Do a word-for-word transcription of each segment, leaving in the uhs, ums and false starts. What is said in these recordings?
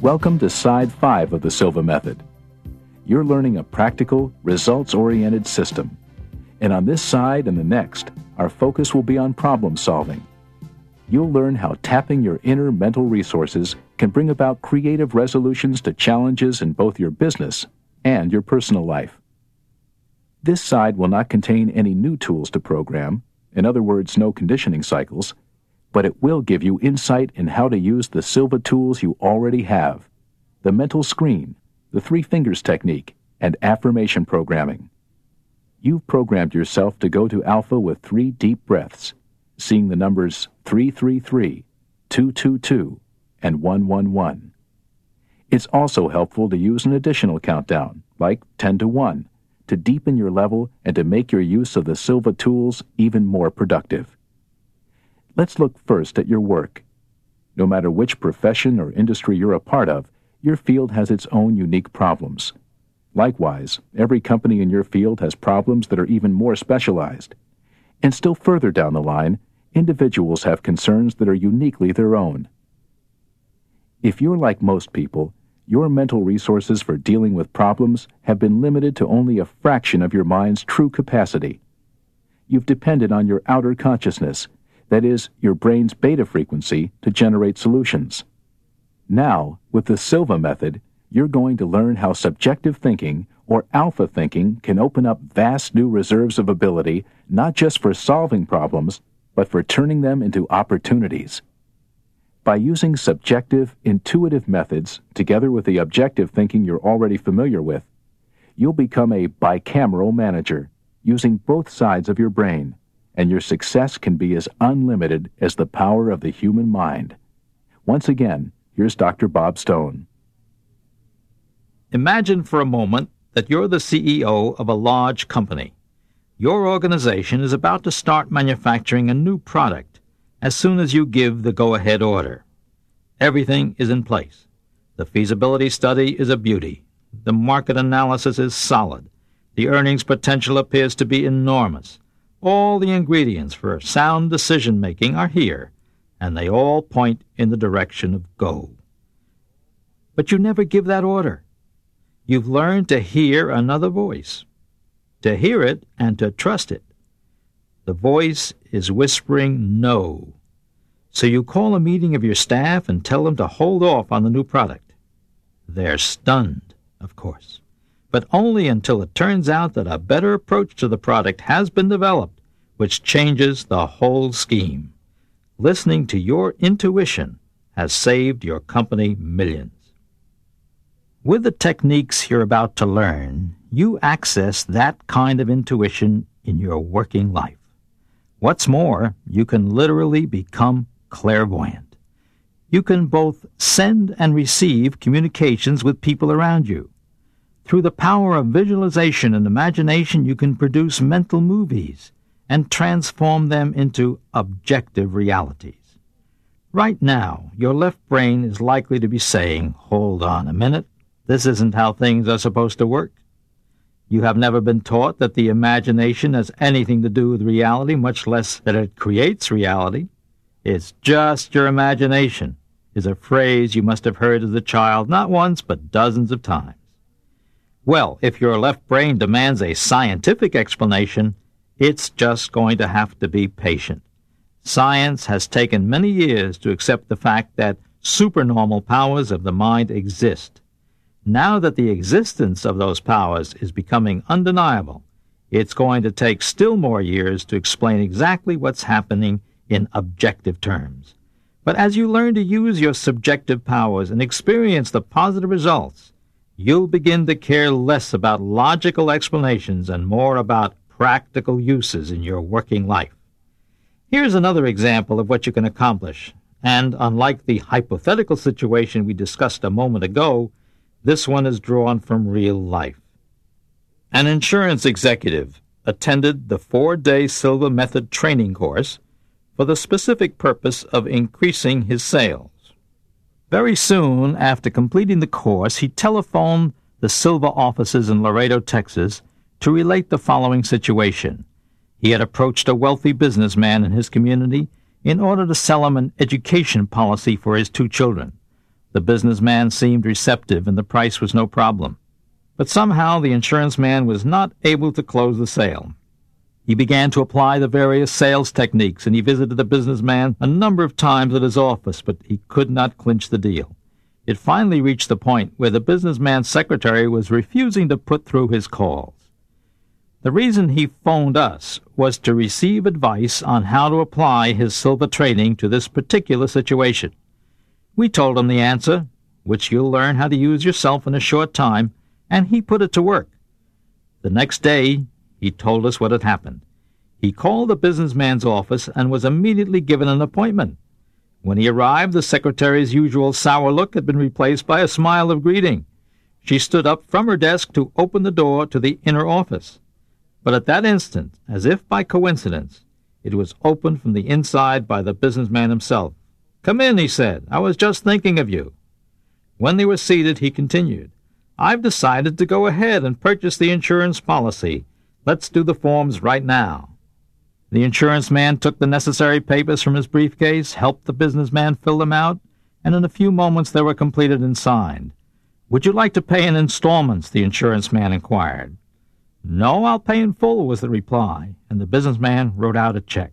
Welcome to Side five of the Silva Method. You're learning a practical, results-oriented system. And on this side and the next, our focus will be on problem solving. You'll learn how tapping your inner mental resources can bring about creative resolutions to challenges in both your business and your personal life. This side will not contain any new tools to program, in other words, no conditioning cycles, but it will give you insight in how to use the Silva tools you already have, the mental screen, the three fingers technique, and affirmation programming. You've programmed yourself to go to alpha with three deep breaths, seeing the numbers three three three, two two two, and one one one. It's also helpful to use an additional countdown, like ten to one, to deepen your level and to make your use of the Silva tools even more productive. Let's look first at your work. No matter which profession or industry you're a part of, your field has its own unique problems. Likewise, every company in your field has problems that are even more specialized. And still further down the line, individuals have concerns that are uniquely their own. If you're like most people, your mental resources for dealing with problems have been limited to only a fraction of your mind's true capacity. You've depended on your outer consciousness, that is, your brain's beta frequency, to generate solutions. Now, with the Silva method, you're going to learn how subjective thinking, or alpha thinking, can open up vast new reserves of ability, not just for solving problems, but for turning them into opportunities. By using subjective, intuitive methods together with the objective thinking you're already familiar with, you'll become a bicameral manager, using both sides of your brain, and your success can be as unlimited as the power of the human mind. Once again, here's Doctor Bob Stone. Imagine for a moment that you're the C E O of a large company. Your organization is about to start manufacturing a new product as soon as you give the go-ahead order. Everything is in place. The feasibility study is a beauty. The market analysis is solid. The earnings potential appears to be enormous. All the ingredients for sound decision-making are here, and they all point in the direction of go. But you never give that order. You've learned to hear another voice, to hear it and to trust it. The voice is whispering no. So you call a meeting of your staff and tell them to hold off on the new product. They're stunned, of course, but only until it turns out that a better approach to the product has been developed, which changes the whole scheme. Listening to your intuition has saved your company millions. With the techniques you're about to learn, you access that kind of intuition in your working life. What's more, you can literally become clairvoyant. You can both send and receive communications with people around you. Through the power of visualization and imagination, you can produce mental movies and transform them into objective realities. Right now, your left brain is likely to be saying, "Hold on a minute, this isn't how things are supposed to work." You have never been taught that the imagination has anything to do with reality, much less that it creates reality. "It's just your imagination" is a phrase you must have heard as a child not once but dozens of times. Well, if your left brain demands a scientific explanation, it's just going to have to be patient. Science has taken many years to accept the fact that supernormal powers of the mind exist. Now that the existence of those powers is becoming undeniable, it's going to take still more years to explain exactly what's happening in objective terms. But as you learn to use your subjective powers and experience the positive results, you'll begin to care less about logical explanations and more about practical uses in your working life. Here's another example of what you can accomplish, and unlike the hypothetical situation we discussed a moment ago, this one is drawn from real life. An insurance executive attended the four-day Silva Method training course for the specific purpose of increasing his sales. Very soon after completing the course, he telephoned the Silva offices in Laredo, Texas, to relate the following situation. He had approached a wealthy businessman in his community in order to sell him an education policy for his two children. The businessman seemed receptive and the price was no problem. But somehow the insurance man was not able to close the sale. He began to apply the various sales techniques, and he visited the businessman a number of times at his office, but he could not clinch the deal. It finally reached the point where the businessman's secretary was refusing to put through his calls. The reason he phoned us was to receive advice on how to apply his silver training to this particular situation. We told him the answer, which you'll learn how to use yourself in a short time, and he put it to work. The next day, he told us what had happened. He called the businessman's office and was immediately given an appointment. When he arrived, the secretary's usual sour look had been replaced by a smile of greeting. She stood up from her desk to open the door to the inner office. But at that instant, as if by coincidence, it was opened from the inside by the businessman himself. "Come in," he said. "I was just thinking of you." When they were seated, he continued, "I've decided to go ahead and purchase the insurance policy. Let's do the forms right now." The insurance man took the necessary papers from his briefcase, helped the businessman fill them out, and in a few moments they were completed and signed. "Would you like to pay in installments?" the insurance man inquired. "No, I'll pay in full," was the reply, and the businessman wrote out a check.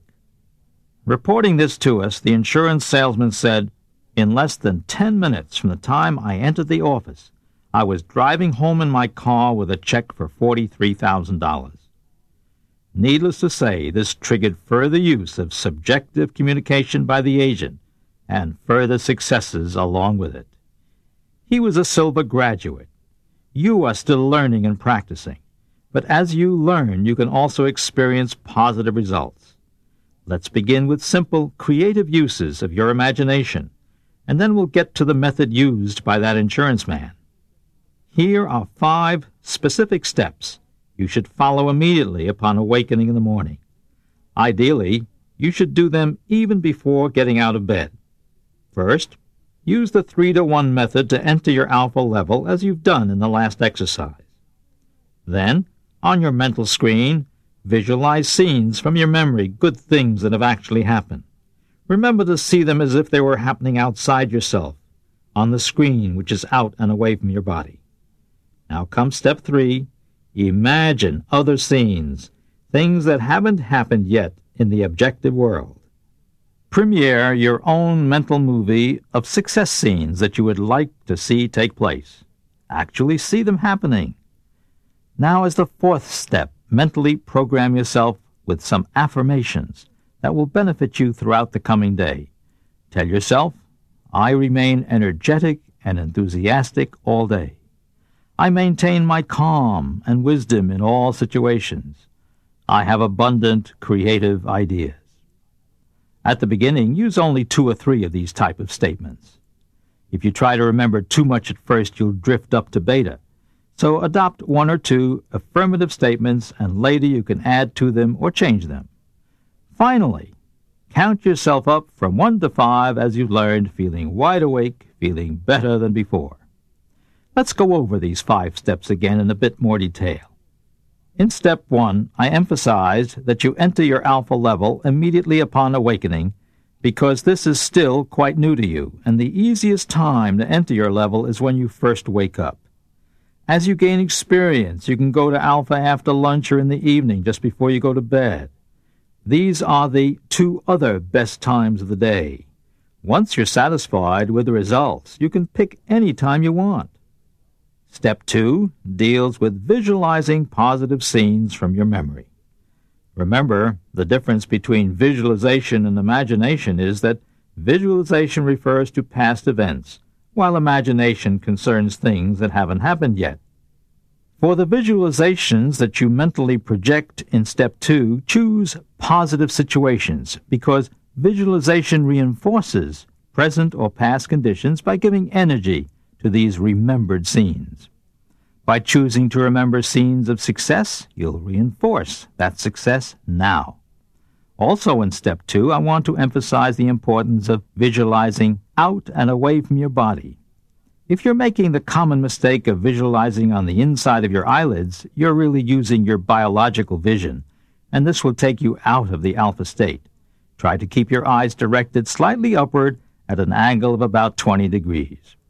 Reporting this to us, the insurance salesman said, "In less than ten minutes from the time I entered the office, I was driving home in my car with a check for forty-three thousand dollars. Needless to say, this triggered further use of subjective communication by the agent and further successes along with it. He was a silver graduate. You are still learning and practicing, but as you learn, you can also experience positive results. Let's begin with simple, creative uses of your imagination, and then we'll get to the method used by that insurance man. Here are five specific steps you should follow immediately upon awakening in the morning. Ideally, you should do them even before getting out of bed. First, use the three to one method to enter your alpha level as you've done in the last exercise. Then, on your mental screen, visualize scenes from your memory, good things that have actually happened. Remember to see them as if they were happening outside yourself, on the screen which is out and away from your body. Now comes step three. Imagine other scenes, things that haven't happened yet in the objective world. Premiere your own mental movie of success scenes that you would like to see take place. Actually see them happening. Now, as the fourth step, mentally program yourself with some affirmations that will benefit you throughout the coming day. Tell yourself, "I remain energetic and enthusiastic all day. I maintain my calm and wisdom in all situations. I have abundant creative ideas." At the beginning, use only two or three of these type of statements. If you try to remember too much at first, you'll drift up to beta. So adopt one or two affirmative statements, and later you can add to them or change them. Finally, count yourself up from one to five as you've learned, feeling wide awake, feeling better than before. Let's go over these five steps again in a bit more detail. In step one, I emphasized that you enter your alpha level immediately upon awakening because this is still quite new to you, and the easiest time to enter your level is when you first wake up. As you gain experience, you can go to alpha after lunch or in the evening just before you go to bed. These are the two other best times of the day. Once you're satisfied with the results, you can pick any time you want. Step two deals with visualizing positive scenes from your memory. Remember, the difference between visualization and imagination is that visualization refers to past events, while imagination concerns things that haven't happened yet. For the visualizations that you mentally project in step two, choose positive situations because visualization reinforces present or past conditions by giving energy to these remembered scenes. By choosing to remember scenes of success, you'll reinforce that success now. Also in step two, I want to emphasize the importance of visualizing out and away from your body. If you're making the common mistake of visualizing on the inside of your eyelids, you're really using your biological vision, and this will take you out of the alpha state. Try to keep your eyes directed slightly upward at an angle of about twenty degrees.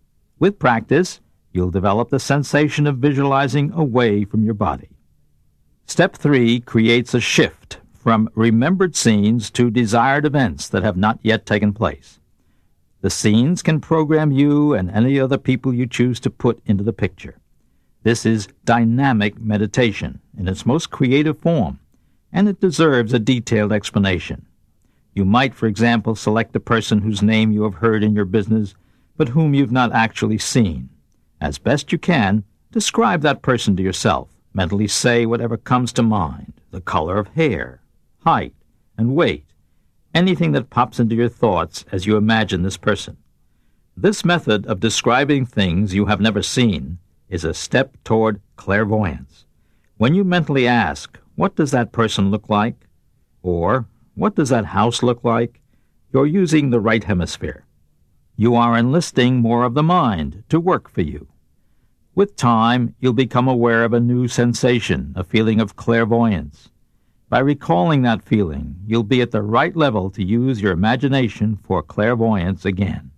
With practice, you'll develop the sensation of visualizing away from your body. Step three creates a shift from remembered scenes to desired events that have not yet taken place. The scenes can program you and any other people you choose to put into the picture. This is dynamic meditation in its most creative form, and it deserves a detailed explanation. You might, for example, select a person whose name you have heard in your business, but whom you've not actually seen. As best you can, describe that person to yourself. Mentally say whatever comes to mind, the color of hair, height, and weight, anything that pops into your thoughts as you imagine this person. This method of describing things you have never seen is a step toward clairvoyance. When you mentally ask, "What does that person look like?" or "What does that house look like?" you're using the right hemisphere. You are enlisting more of the mind to work for you. With time, you'll become aware of a new sensation, a feeling of clairvoyance. By recalling that feeling, you'll be at the right level to use your imagination for clairvoyance again.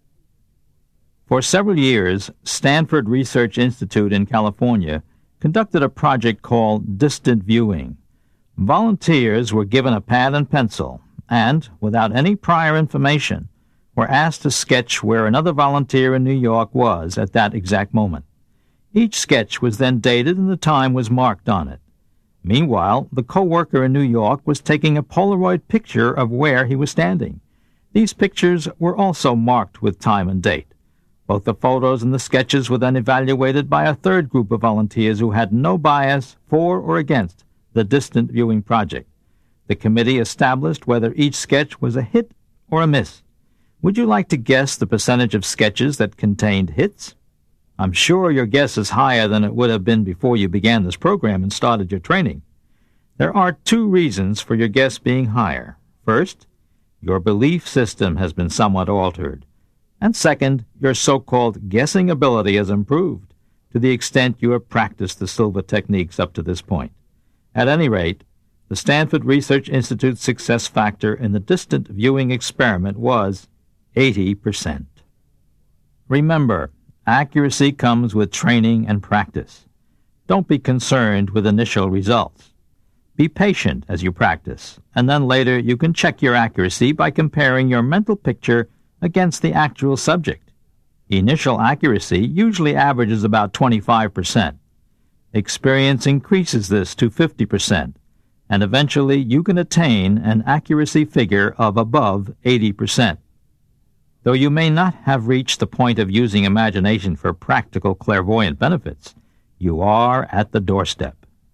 For several years, Stanford Research Institute in California conducted a project called Distant Viewing. Volunteers were given a pad and pencil and, without any prior information, were asked to sketch where another volunteer in New York was at that exact moment. Each sketch was then dated and the time was marked on it. Meanwhile, the co-worker in New York was taking a Polaroid picture of where he was standing. These pictures were also marked with time and date. Both the photos and the sketches were then evaluated by a third group of volunteers who had no bias for or against the Distant Viewing project. The committee established whether each sketch was a hit or a miss. Would you like to guess the percentage of sketches that contained hits? I'm sure your guess is higher than it would have been before you began this program and started your training. There are two reasons for your guess being higher. First, your belief system has been somewhat altered. And second, your so-called guessing ability has improved to the extent you have practiced the Silva techniques up to this point. At any rate, the Stanford Research Institute's success factor in the distant viewing experiment was eighty percent. Remember, accuracy comes with training and practice. Don't be concerned with initial results. Be patient as you practice, and then later you can check your accuracy by comparing your mental picture against the actual subject. Initial accuracy usually averages about twenty-five percent. Experience increases this to fifty percent, and eventually you can attain an accuracy figure of above eighty percent. Though you may not have reached the point of using imagination for practical clairvoyant benefits, you are at the doorstep.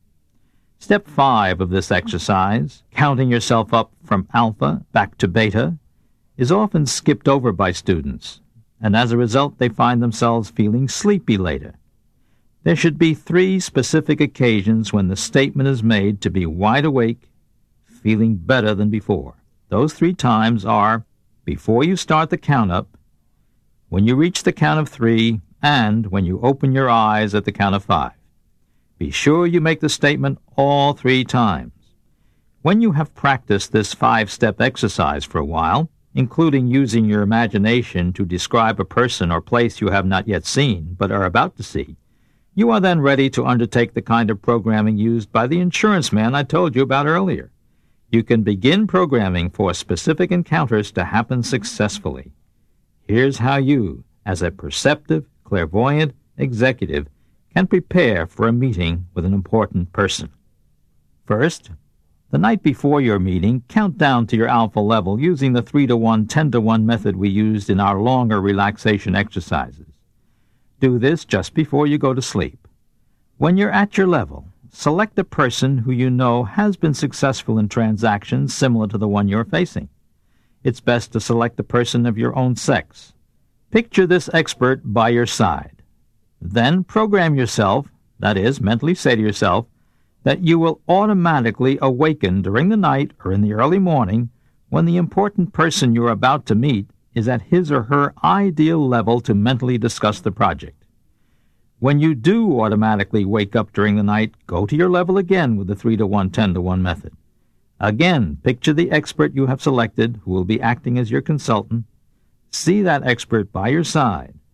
Step five of this exercise, counting yourself up from alpha back to beta, is often skipped over by students, and as a result they find themselves feeling sleepy later. There should be three specific occasions when the statement is made to be wide awake, feeling better than before. Those three times are before you start the count-up, when you reach the count of three, and when you open your eyes at the count of five. Be sure you make the statement all three times. When you have practiced this five-step exercise for a while, including using your imagination to describe a person or place you have not yet seen but are about to see, you are then ready to undertake the kind of programming used by the insurance man I told you about earlier. You can begin programming for specific encounters to happen successfully. Here's how you, as a perceptive, clairvoyant executive, can prepare for a meeting with an important person. First, the night before your meeting, count down to your alpha level using the three to one, ten to one method we used in our longer relaxation exercises. Do this just before you go to sleep. When you're at your level, select a person who you know has been successful in transactions similar to the one you're facing. It's best to select a person of your own sex. Picture this expert by your side. Then program yourself, that is, mentally say to yourself, that you will automatically awaken during the night or in the early morning when the important person you're about to meet is at his or her ideal level to mentally discuss the project. When you do automatically wake up during the night, go to your level again with the three to one, ten to one method. Again, picture the expert you have selected who will be acting as your consultant. See that expert by your side.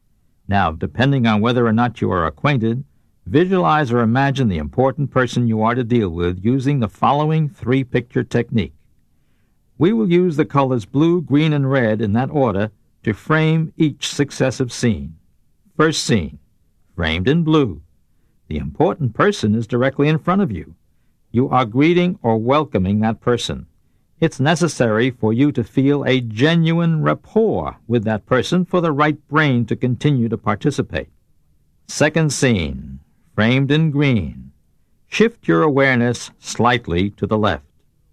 Now, depending on whether or not you are acquainted, visualize or imagine the important person you are to deal with using the following three-picture technique. We will use the colors blue, green, and red in that order to frame each successive scene. First scene, framed in blue. The important person is directly in front of you. You are greeting or welcoming that person. It's necessary for you to feel a genuine rapport with that person for the right brain to continue to participate. Second scene, framed in green. Shift your awareness slightly to the left.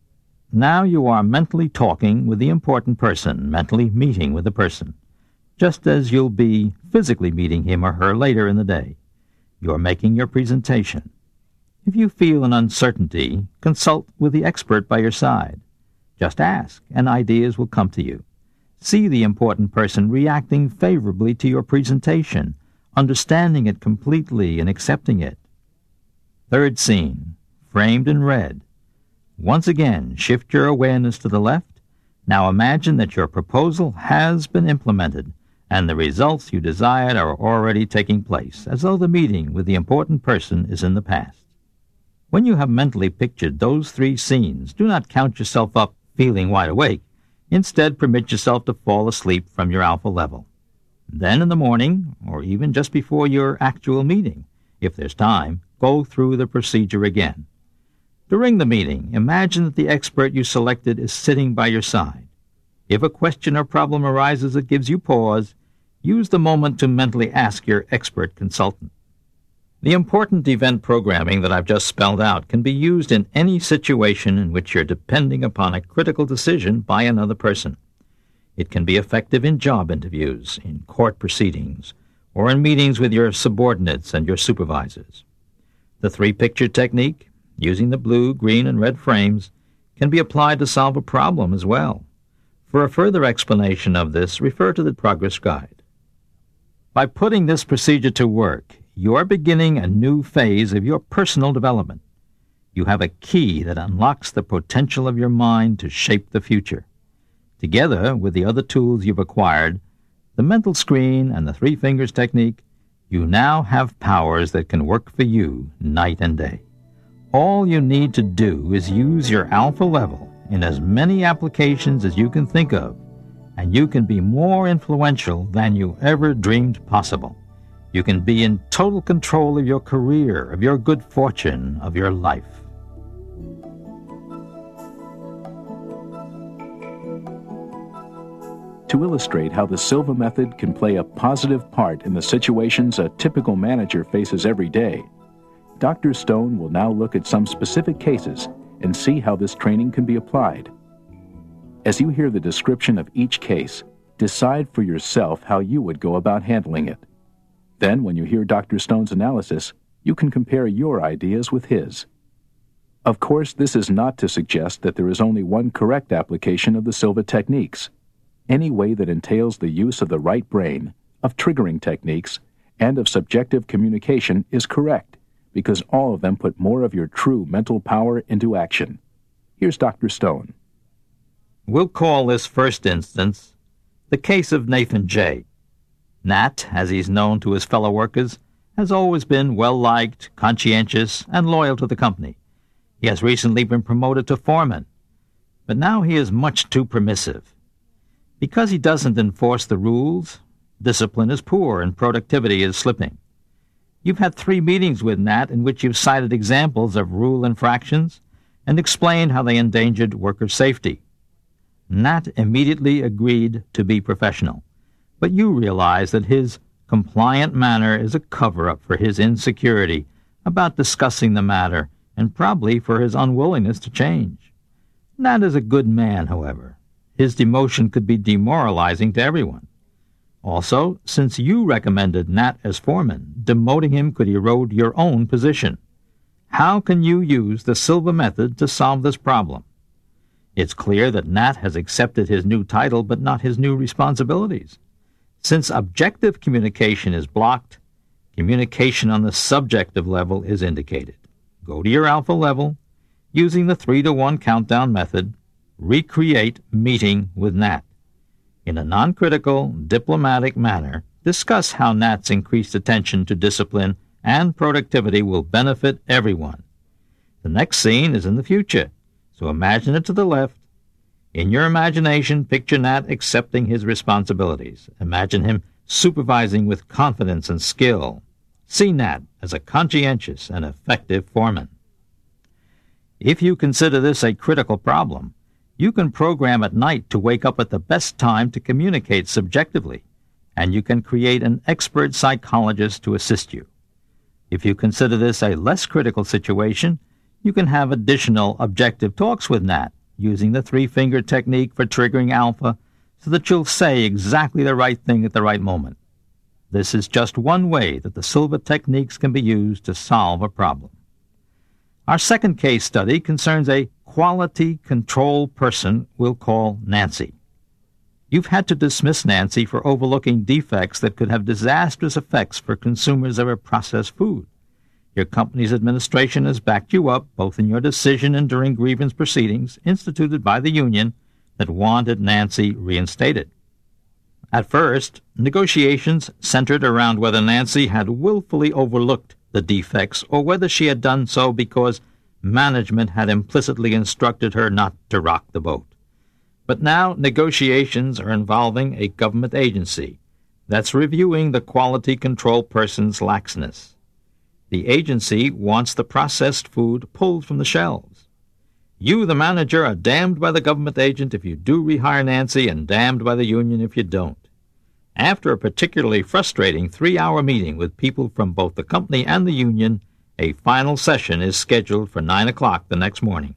Now you are mentally talking with the important person, mentally meeting with the person, just as you'll be physically meeting him or her later in the day. You're making your presentation. If you feel an uncertainty, consult with the expert by your side. Just ask, and ideas will come to you. See the important person reacting favorably to your presentation, understanding it completely and accepting it. Third scene, framed in red. Once again, shift your awareness to the left. Now imagine that your proposal has been implemented, and the results you desired are already taking place, as though the meeting with the important person is in the past. When you have mentally pictured those three scenes, do not count yourself up feeling wide awake. Instead, permit yourself to fall asleep from your alpha level. Then in the morning, or even just before your actual meeting, if there's time, go through the procedure again. During the meeting, imagine that the expert you selected is sitting by your side. If a question or problem arises that gives you pause, use the moment to mentally ask your expert consultant. The important event programming that I've just spelled out can be used in any situation in which you're depending upon a critical decision by another person. It can be effective in job interviews, in court proceedings, or in meetings with your subordinates and your supervisors. The three-picture technique, using the blue, green, and red frames, can be applied to solve a problem as well. For a further explanation of this, refer to the Progress Guide. By putting this procedure to work, you are beginning a new phase of your personal development. You have a key that unlocks the potential of your mind to shape the future. Together with the other tools you've acquired, the mental screen and the three fingers technique, you now have powers that can work for you night and day. All you need to do is use your alpha level in as many applications as you can think of, and you can be more influential than you ever dreamed possible. You can be in total control of your career, of your good fortune, of your life. To illustrate how the Silva method can play a positive part in the situations a typical manager faces every day, Doctor Stone will now look at some specific cases and see how this training can be applied. As you hear the description of each case, decide for yourself how you would go about handling it. Then, when you hear Doctor Stone's analysis, you can compare your ideas with his. Of course, this is not to suggest that there is only one correct application of the Silva techniques. Any way that entails the use of the right brain, of triggering techniques, and of subjective communication is correct, because all of them put more of your true mental power into action. Here's Doctor Stone. We'll call this first instance the case of Nathan J. Nat, as he's known to his fellow workers, has always been well-liked, conscientious, and loyal to the company. He has recently been promoted to foreman, but now he is much too permissive. Because he doesn't enforce the rules, discipline is poor and productivity is slipping. You've had three meetings with Nat in which you've cited examples of rule infractions and explained how they endangered worker safety. Nat immediately agreed to be professional, but you realize that his compliant manner is a cover-up for his insecurity about discussing the matter and probably for his unwillingness to change. Nat is a good man, however. His demotion could be demoralizing to everyone. Also, since you recommended Nat as foreman, demoting him could erode your own position. How can you use the Silva method to solve this problem? It's clear that Nat has accepted his new title but not his new responsibilities. Since objective communication is blocked, communication on the subjective level is indicated. Go to your alpha level, using the three to one countdown method, recreate meeting with Nat. In a non-critical, diplomatic manner, Discuss how Nat's increased attention to discipline and productivity will benefit everyone. The next scene is in the future, so imagine it to the left. In your imagination, picture Nat accepting his responsibilities. Imagine him supervising with confidence and skill. See Nat as a conscientious and effective foreman. If you consider this a critical problem, you can program at night to wake up at the best time to communicate subjectively, and you can create an expert psychologist to assist you. If you consider this a less critical situation, you can have additional objective talks with Nat, using the three-finger technique for triggering alpha so that you'll say exactly the right thing at the right moment. This is just one way that the Silva techniques can be used to solve a problem. Our second case study concerns a quality control person we'll call Nancy. You've had to dismiss Nancy for overlooking defects that could have disastrous effects for consumers of her processed food. Your company's administration has backed you up, both in your decision and during grievance proceedings instituted by the union that wanted Nancy reinstated. At first, negotiations centered around whether Nancy had willfully overlooked the defects or whether she had done so because management had implicitly instructed her not to rock the boat. But now negotiations are involving a government agency that's reviewing the quality control person's laxness. The agency wants the processed food pulled from the shelves. You, the manager, are damned by the government agent if you do rehire Nancy and damned by the union if you don't. After a particularly frustrating three-hour meeting with people from both the company and the union, a final session is scheduled for nine o'clock the next morning.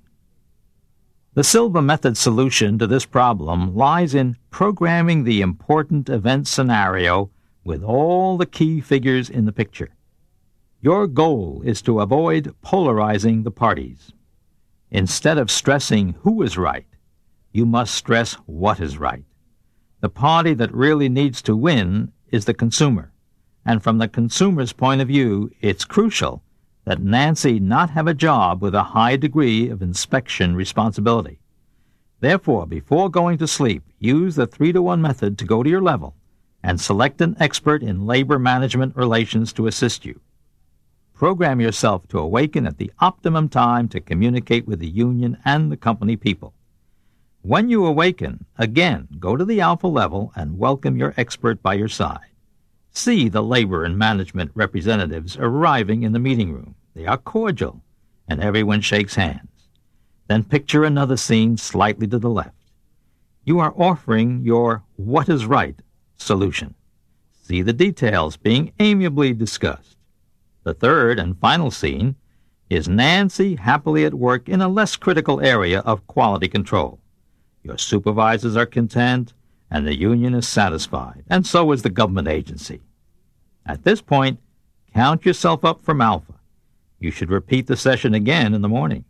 The Silva method solution to this problem lies in programming the important event scenario with all the key figures in the picture. Your goal is to avoid polarizing the parties. Instead of stressing who is right, you must stress what is right. The party that really needs to win is the consumer, and from the consumer's point of view, it's crucial that Nancy not have a job with a high degree of inspection responsibility. Therefore, before going to sleep, use the three to one method to go to your level and select an expert in labor management relations to assist you. Program yourself to awaken at the optimum time to communicate with the union and the company people. When you awaken, again, go to the alpha level and welcome your expert by your side. See the labor and management representatives arriving in the meeting room. They are cordial, and everyone shakes hands. Then picture another scene slightly to the left. You are offering your what is right solution. See the details being amiably discussed. The third and final scene is Nancy happily at work in a less critical area of quality control. Your supervisors are content, and the union is satisfied, and so is the government agency. At this point, count yourself up from alpha. You should repeat the session again in the morning.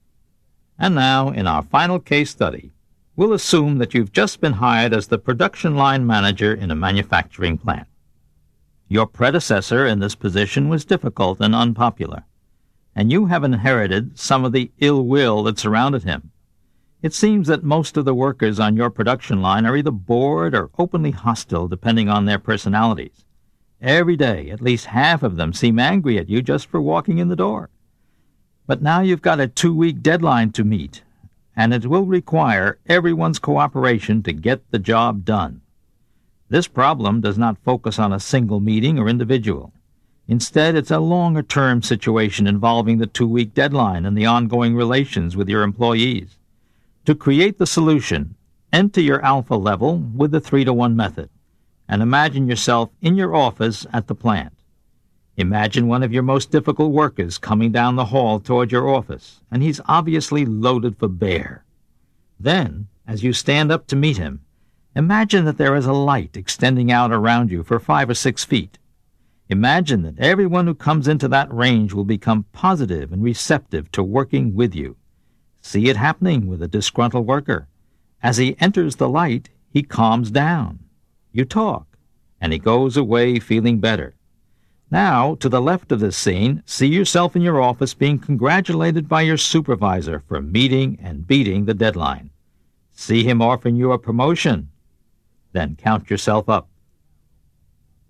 And now, in our final case study, we'll assume that you've just been hired as the production line manager in a manufacturing plant. Your predecessor in this position was difficult and unpopular, and you have inherited some of the ill will that surrounded him. It seems that most of the workers on your production line are either bored or openly hostile, depending on their personalities. Every day, at least half of them seem angry at you just for walking in the door. But now you've got a two-week deadline to meet, and it will require everyone's cooperation to get the job done. This problem does not focus on a single meeting or individual. Instead, it's a longer-term situation involving the two-week deadline and the ongoing relations with your employees. To create the solution, enter your alpha level with the three to one method, and imagine yourself in your office at the plant. Imagine one of your most difficult workers coming down the hall toward your office, and he's obviously loaded for bear. Then, as you stand up to meet him, imagine that there is a light extending out around you for five or six feet. Imagine that everyone who comes into that range will become positive and receptive to working with you. See it happening with a disgruntled worker. As he enters the light, he calms down. You talk, and he goes away feeling better. Now, to the left of this scene, see yourself in your office being congratulated by your supervisor for meeting and beating the deadline. See him offering you a promotion. Then count yourself up.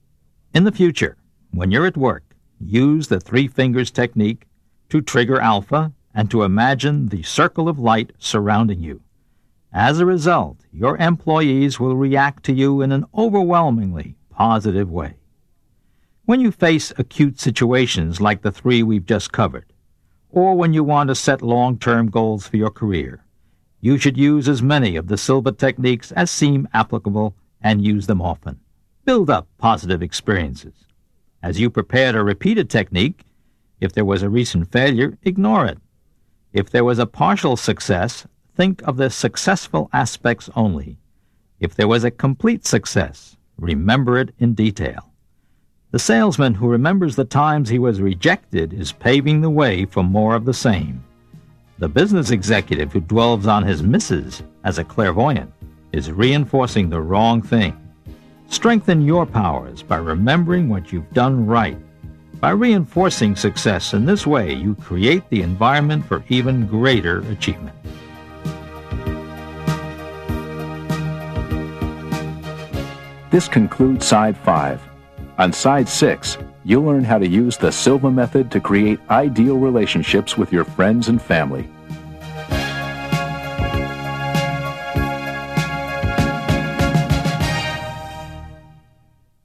In the future, when you're at work, use the three fingers technique to trigger alpha and to imagine the circle of light surrounding you. As a result, your employees will react to you in an overwhelmingly positive way. When you face acute situations like the three we've just covered, or when you want to set long-term goals for your career, you should use as many of the Silva techniques as seem applicable and use them often. Build up positive experiences. As you prepare to repeat a technique, if there was a recent failure, ignore it. If there was a partial success, think of the successful aspects only. If there was a complete success, remember it in detail. The salesman who remembers the times he was rejected is paving the way for more of the same. The business executive who dwells on his misses as a clairvoyant is reinforcing the wrong thing. Strengthen your powers by remembering what you've done right. By reinforcing success in this way, you create the environment for even greater achievement. This concludes Side five. On Side six, you'll learn how to use the Silva method to create ideal relationships with your friends and family.